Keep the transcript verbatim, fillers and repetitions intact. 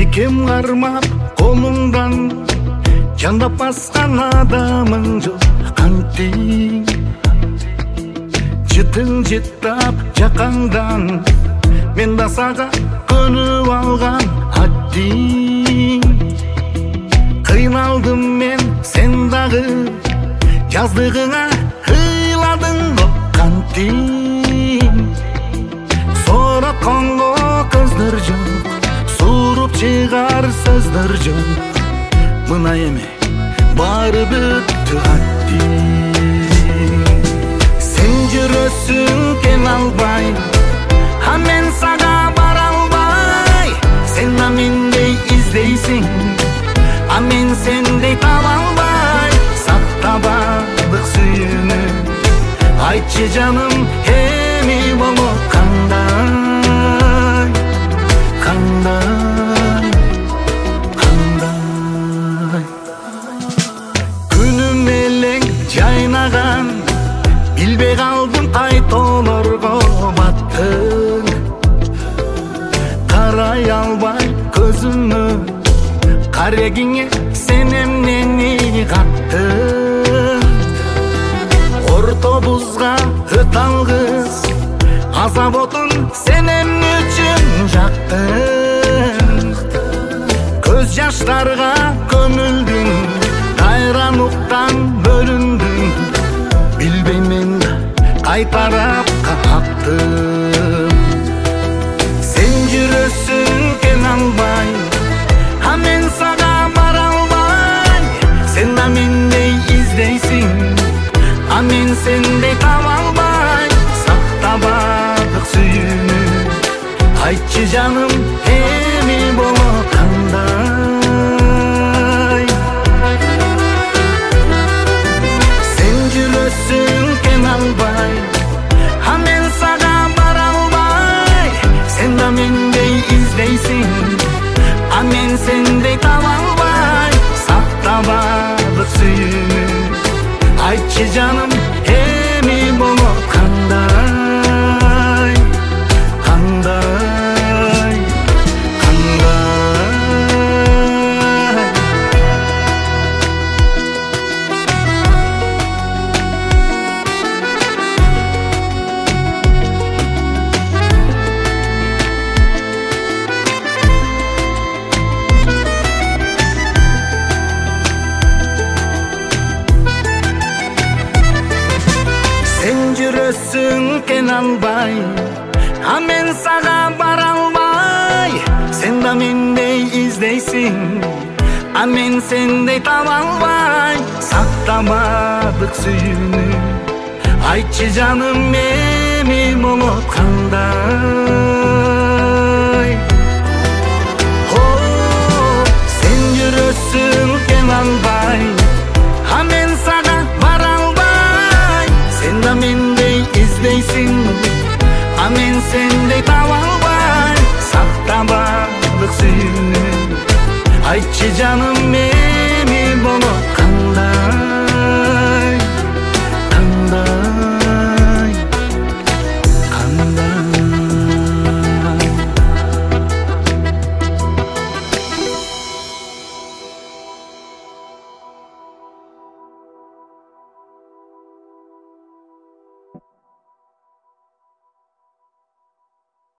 Бекем кармап колуңдан жандап баскан адамың жок кантиң жытың жыттап жакаңдан мен да сага көнүп алган аттиң кыйналдым мен сен дагы жаздыгыңа ыйладың го кантиң соротконго көздөр жок суруп чыгар сөздөр жок мына эми баары бүттү аттиң сен жүрөсүң кен албай а мен сага бара албай сен да мендей издейсиң а мен сендей таба албай сактабадык сүйүүнү айтчы жаным эми болот кандай кандай кандай күнүм элең жайнаган билбей калдым кайтоолорго баттың карай албай көзүмө карегиңе сен эмнени каттың ортобузга өт алгыс азап отун сен эмне үчүн жактың көз жаштарга көмүлдүң кайрануктан бөлүндүң билбейм мен кайтарап каптым сен жүрөсүң кен албай а мен сага бара албай сен да мендей издейсиң а мен сендей таба албай сактабадык сүйүүнү айтчы жаным эми болот кандай сен жүрөсүң кен албай а мен сага бара албай сен да мендей издейсиң а мен сендей таба албай сактабадык сүйүүнү айтчы жаным эми болот кандай кандай кандай сен жүрөсүң кен албай а мен сага бара албай сен да мендей издейсиң а мен сендей таба албай сактабадык сүйүүнү айтчы жаным эми болот кандай сен жүрөсүң кен албай а мен сага бара албай сен да мендей издейсиң а мен сендей таба албай сактабадык сүйүүнү айтчы жаным эми болот